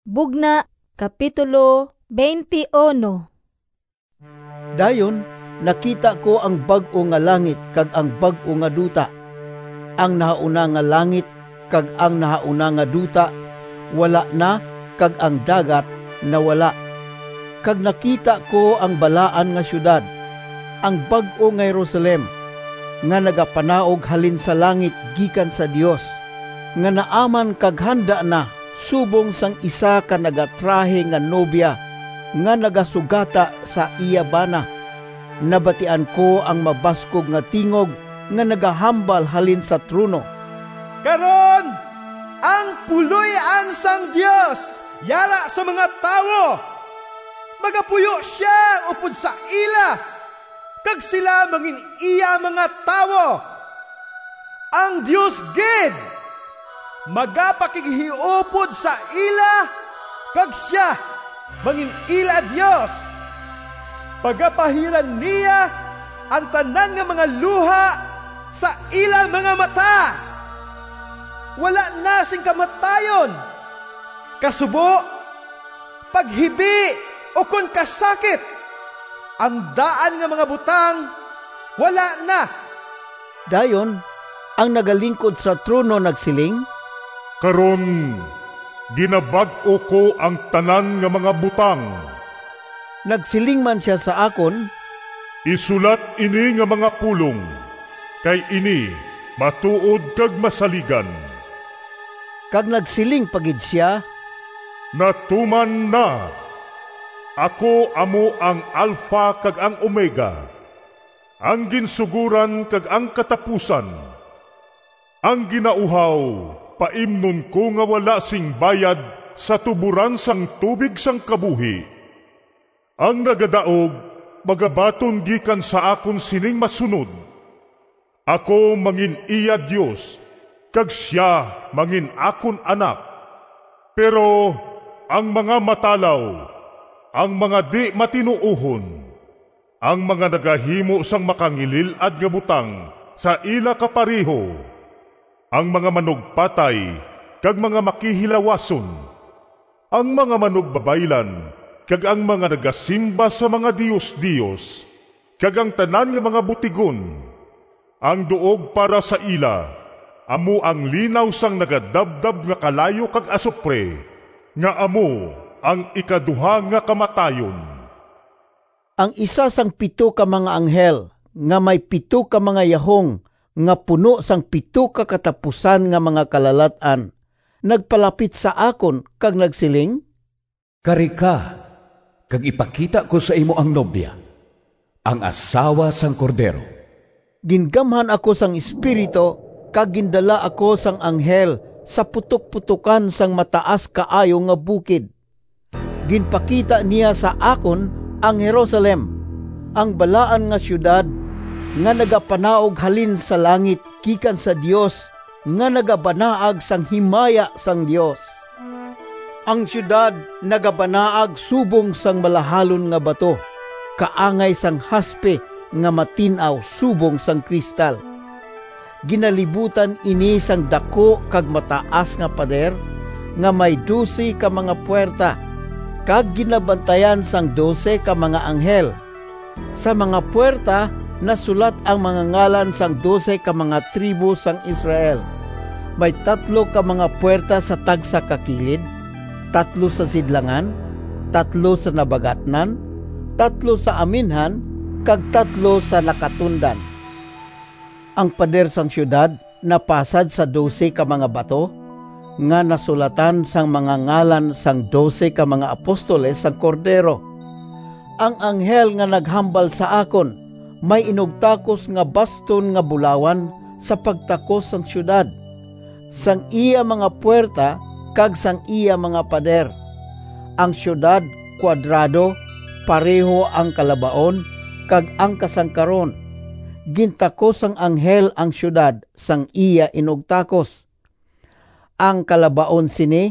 Bugna, Kapitulo 21. Dayon, nakita ko ang bag-o nga langit kag ang bag-o nga duta. Ang nahauna nga langit kag ang nahauna nga duta wala na, kag ang dagat nawala. Kag nakita ko ang balaan nga syudad, ang bag-o nga Jerusalem, nga nagapanaog halin sa langit gikan sa Dios, nga naaman kag handa na subong sang isa ka nagatrahe nga nobya nga nagasugata sa iya bana. Nabatian ko ang mabaskog nga tingog nga nagahambal halin sa trono. Karon ang puloy-an sang Dios yara sa mga tawo. Magapuyo siya upod sa ila, kag sila mangin iya mga tawo. Ang Dios gid magapakighiupod sa ila, kag siya mangin ila Dios. Pagapahiran niya ang tanan nga mga luha sa ilang mga mata. Wala na sing kamatayon, kasubo, paghibi o kon kasakit. Ang daan nga mga butang wala na. Dayon, ang nagalingkod sa trono nagsiling, Karon, ginabag-o ko ang tanan nga mga butang. Nagsiling man siya sa akon, Isulat ini nga mga pulong, kay ini matuod kag masaligan. kag nagsiling pagid siya, Natuman na. Ako amo ang Alpha kag ang Omega, ang ginsuguran kag ang katapusan. Ang ginauhaw, paimnon ko nga wala sing bayad sa tuburan sang tubig sang kabuhi. Ang nagadaog, magabaton gikan sa akon sining masunod. Ako mangin iya Dios, kag siya mangin akon anak. Pero ang mga matalaw, ang mga di matinuuhon, ang mga nagahimo sang makangililad nga butang sa ila kapariho, ang mga manugpatay kag mga makihilawason, ang mga manugbabaylan kag ang mga nagasimba sa mga Diyos-Diyos, kag ang tanan nga mga butigon, ang duog para sa ila, amo ang linaw sang nagadabdab nga kalayo kag asupre, nga amo ang ikaduha nga kamatayon. ang isa sang 7 ka mga anghel, nga may 7 ka mga yahong, nga puno sang 7 ka katapusan nga mga kalalatan, nagpalapit sa akon kag nagsiling, Kari ka, kag ipakita ko sa imo ang nobya, ang asawa sang kordero. Gingamhan ako sang espiritu, kag gindala ako sang anghel sa putok-putukan sang mataas kaayo nga bukid. Ginpakita niya sa akon ang Jerusalem, ang balaan nga syudad, nga nagapanaog halin sa langit gikan sa Dios, nga nagabanaag sang himaya sang Dios. Ang syudad nagabanaag subong sang malahalon nga bato, kaangay sang haspe nga matinaw subong sang kristal. Ginalibutan ini sang dako kag mataas nga pader, nga may 12 ka mga puwerta, kag ginabantayan sang 12 ka mga anghel. Sa mga puwerta nasulat ang mga ngalan sang 12 ka mga tribo sang Israel. May 3 ka mga puwerta sa tagsa kakilid, 3 sa sidlangan, 3 sa nabagatnan, 3 sa aminhan, kag 3 sa nakatundan. Ang pader sang syudad napasad sa 12 ka mga bato, nga nasulatan sang mga ngalan sang 12 ka mga apostoles sang kordero. Ang anghel nga naghambal sa akon, may inugtakos nga baston nga bulawan sa pagtakos sang syudad, sang iya mga puwerta kag sang iya mga pader. Ang syudad kwadrado, pareho ang kalabaon kag ang kasangkaron. Gintakos ang anghel ang syudad sang iya inugtakos. Ang kalabaon sini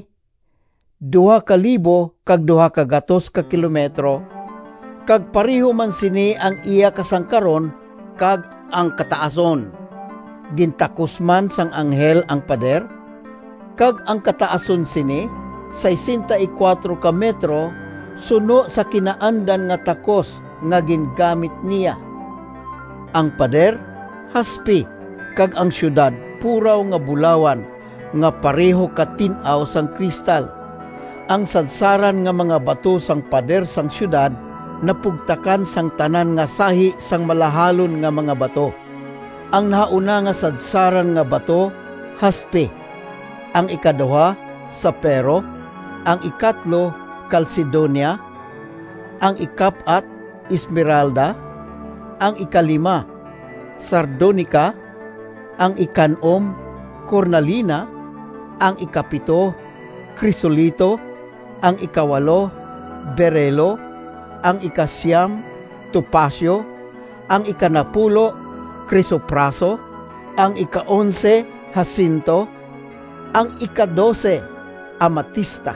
2,000 kag 200 ka kilometro, kag pareho man sini ang iya kasangkaron kag ang kataason. Gintakos man sang anghel ang pader, kag ang kataason sini 64 ka metro suno sa kinaandan nga takos nga gingamit niya. Ang pader, haspi, kag ang syudad puraw nga bulawan nga pareho katinaw sang kristal. Ang sadsaran nga mga bato sang pader sang syudad napugtakan sang tanan nga sahi sang malahalon nga mga bato. Ang nauna nga sadsaran nga bato, haspe. Ang ikaduha, sapero. Ang ikatlo, kalsidonia. Ang ikapat, esmeralda. Ang ikalima, sardonica. Ang ikanom, cornalina. Ang ikapito, krisolito. Ang ikawalo, berelo. Ang ikasyam, topasyo. Ang ikanapulo, krisopraso. Ang ika-11, hasinto. Ang ika-12, amatista.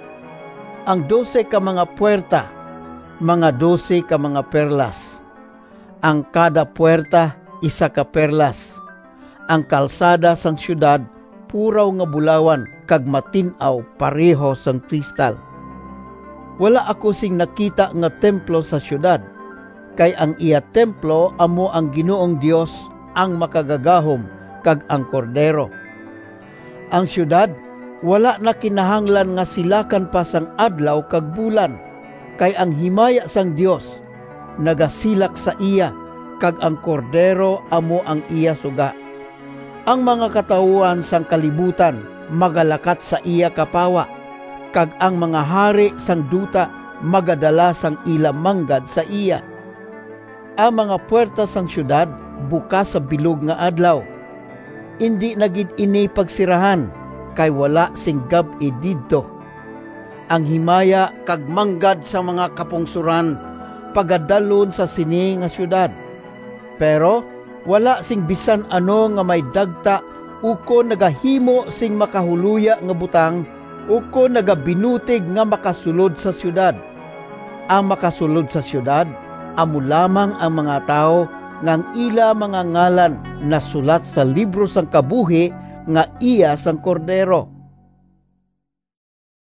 Ang 12 ka mga puwerta, mga 12 ka mga perlas. Ang kada puwerta, isa ka perlas. Ang kalsada sang syudad, puraw nga bulawan, kag matinaw pareho sang kristal. Wala ako sing nakita nga templo sa syudad, kay ang iya templo amo ang Ginoong Dios, ang makagagahom, kag ang kordero. Ang syudad, wala na kinahanglan nga silakan pa sang adlaw kag bulan, kay ang himaya sang Dios nagasilak sa iya, kag ang kordero amo ang iya suga. Ang mga katawuan sang kalibutan magalakat sa iya kapawa, kag ang mga hari sang duta magadala sang ila manggad sa iya. Ang mga puwerta sang syudad bukas sa bilog nga adlaw. Indi nagid ini pagsirahan, kay wala sing gab-i didto. Ang himaya kag manggad sa mga kapungsuran pagadalon sa sini nga syudad. Pero wala sing bisan ano nga may dagta uko nagahimo sing makahuluya nga butang uko nagabinutig nga makasulod sa syudad. Ang makasulod sa syudad amo lamang ang mga tao ngang ila mga ngalan na sulat sa libro sang kabuhi nga iya sang kordero.